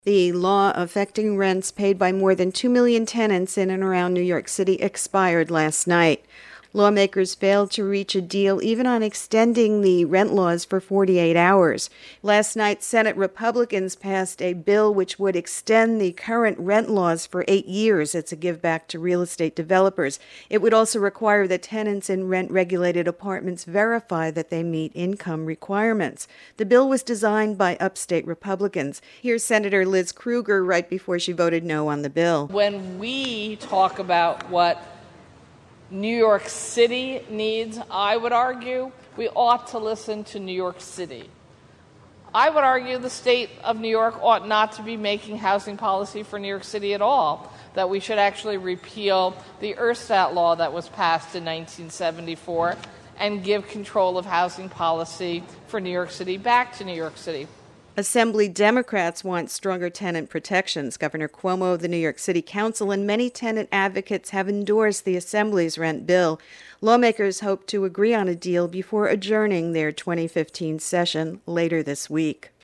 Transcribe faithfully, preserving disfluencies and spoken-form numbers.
The law affecting rents paid by more than two million tenants in and around New York City expired last night. Lawmakers failed to reach a deal even on extending the rent laws for forty-eight hours. Last night, Senate Republicans passed a bill which would extend the current rent laws for eight years. It's a give back to real estate developers. It would also require that tenants in rent-regulated apartments verify that they meet income requirements. The bill was designed by upstate Republicans. Here's Senator Liz Krueger right before she voted no on the bill. When we talk about what New York City needs, I would argue we ought to listen to New York City. I would argue the state of New York ought not to be making housing policy for New York City at all, that we should actually repeal the Erstat law that was passed in nineteen seventy-four and give control of housing policy for New York City back to New York City. Assembly Democrats want stronger tenant protections. Governor Cuomo of the New York City Council and many tenant advocates have endorsed the Assembly's rent bill. Lawmakers hope to agree on a deal before adjourning their twenty fifteen session later this week.